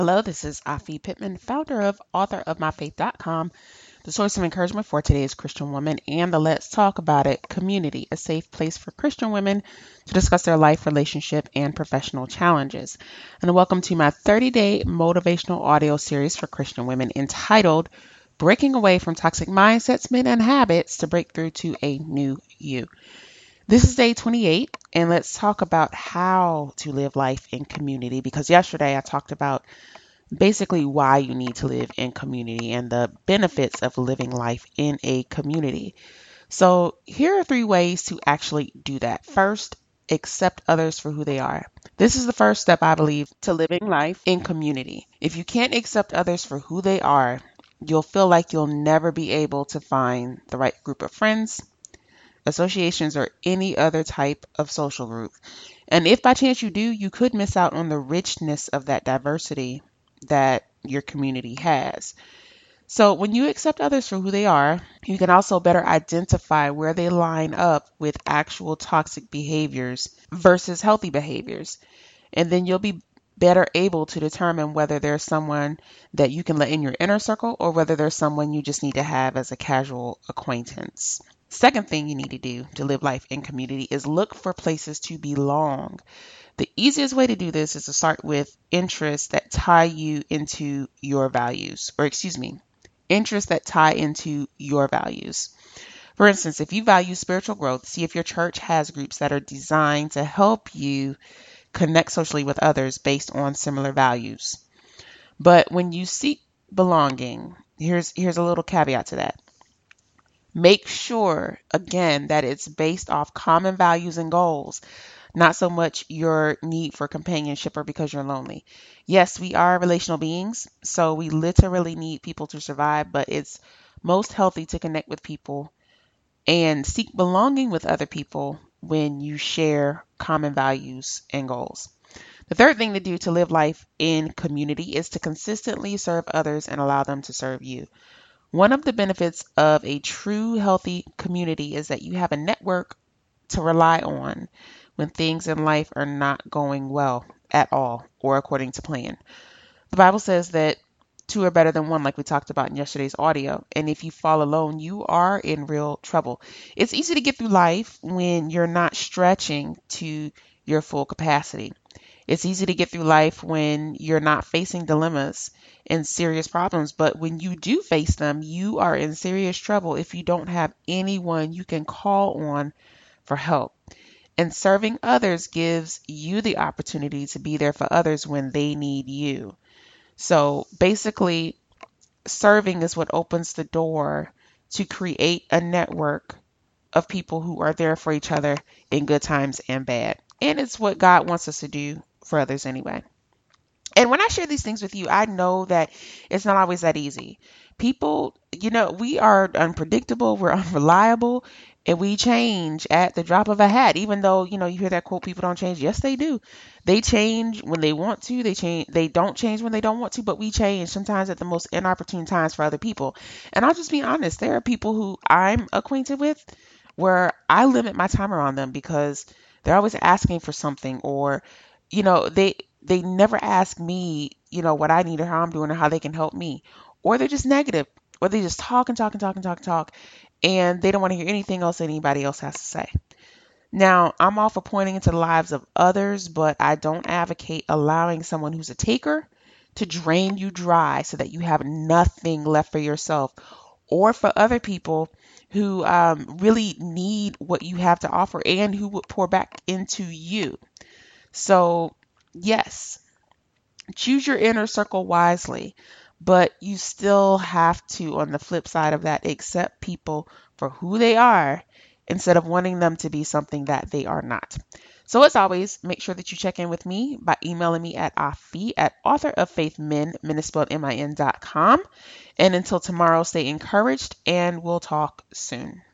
Hello, this is Afi Pittman, founder of authorofmyfaith.com, the source of encouragement for today's Christian woman, and the Let's Talk About It community, a safe place for Christian women to discuss their life, relationship, and professional challenges. And welcome to my 30-day motivational audio series for Christian women entitled Breaking Away from Toxic Mindsets, Men, and Habits to Break Through to a New You. This is day 28, and let's talk about how to live life in community, because yesterday I talked about basically why you need to live in community and the benefits of living life in a community. So here are 3 ways to actually do that. First, accept others for who they are. This is the first step, I believe, to living life in community. If you can't accept others for who they are, you'll feel like you'll never be able to find the right group of friends, associations, or any other type of social group. And if by chance you do, you could miss out on the richness of that diversity that your community has. So when you accept others for who they are, you can also better identify where they line up with actual toxic behaviors versus healthy behaviors. And then you'll be better able to determine whether there's someone that you can let in your inner circle or whether there's someone you just need to have as a casual acquaintance. Second thing you need to do to live life in community is look for places to belong. The easiest way to do this is to start with interests that tie you into your values, interests that tie into your values. For instance, if you value spiritual growth, see if your church has groups that are designed to help you connect socially with others based on similar values. But when you seek belonging, here's a little caveat to that. Make sure, again, that it's based off common values and goals, not so much your need for companionship or because you're lonely. Yes, we are relational beings, so we literally need people to survive, but it's most healthy to connect with people and seek belonging with other people when you share common values and goals. The third thing to do to live life in community is to consistently serve others and allow them to serve you. One of the benefits of a true healthy community is that you have a network to rely on when things in life are not going well at all or according to plan. The Bible says that 2 are better than 1, like we talked about in yesterday's audio. And if you fall alone, you are in real trouble. It's easy to get through life when you're not stretching to your full capacity. It's easy to get through life when you're not facing dilemmas and serious problems. But when you do face them, you are in serious trouble if you don't have anyone you can call on for help. And serving others gives you the opportunity to be there for others when they need you. So basically, serving is what opens the door to create a network of people who are there for each other in good times and bad. And it's what God wants us to do for others anyway. And when I share these things with you, I know that it's not always that easy. People, we are unpredictable, we're unreliable, and we change at the drop of a hat. Even though, you hear that quote, people don't change. Yes, they do. They change when they want to. They don't change when they don't want to, but we change sometimes at the most inopportune times for other people. And I'll just be honest, there are people who I'm acquainted with where I limit my time around them because they're always asking for something, or they never ask me, what I need or how I'm doing or how they can help me. Or they're just negative, or they just talk and talk and talk and talk and talk, and they don't want to hear anything else anybody else has to say. Now, I'm all for pointing into the lives of others, but I don't advocate allowing someone who's a taker to drain you dry so that you have nothing left for yourself or for other people who really need what you have to offer and who would pour back into you. So, yes, choose your inner circle wisely, but you still have to, on the flip side of that, accept people for who they are instead of wanting them to be something that they are not. So as always, make sure that you check in with me by emailing me at afi@authoroffaithmin.com. And until tomorrow, stay encouraged and we'll talk soon.